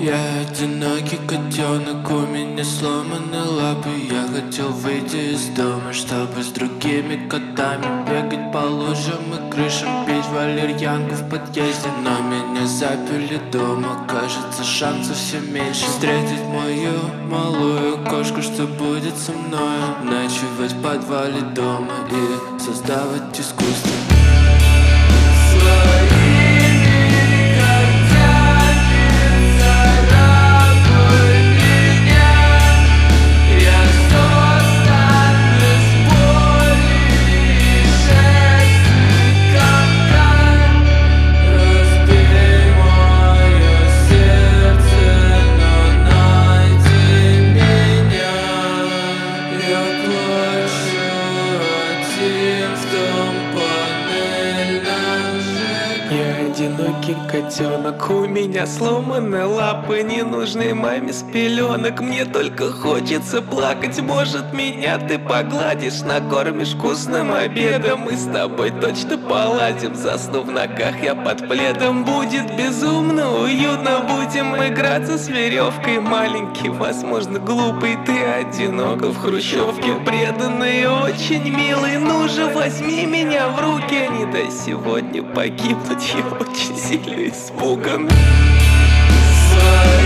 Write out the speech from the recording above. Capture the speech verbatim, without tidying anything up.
Я одинокий котенок, у меня сломаны лапы. Я хотел выйти из дома, чтобы с другими котами бегать по лужам и крышам, пить валерьянку в подъезде. Но меня заперли дома, кажется, шансов все меньше встретить мою малую кошку, что будет со мной. Ночевать в подвале дома и создавать искусство. Я одинокий котенок, у меня сломаны лапы, не нужны маме с пеленок. Мне только хочется плакать, может, меня ты погладишь, накормишь вкусным обедом. Мы с тобой точно поладим, засну в ногах я под пледом. Будет безумно уютно, будем играться с веревкой. Маленький, возможно, глупый, ты одиноко в хрущевке. Преданный и очень милый, ну же возьми меня в руки. Не дай сегодня погибнуть, я очень сильно испуган.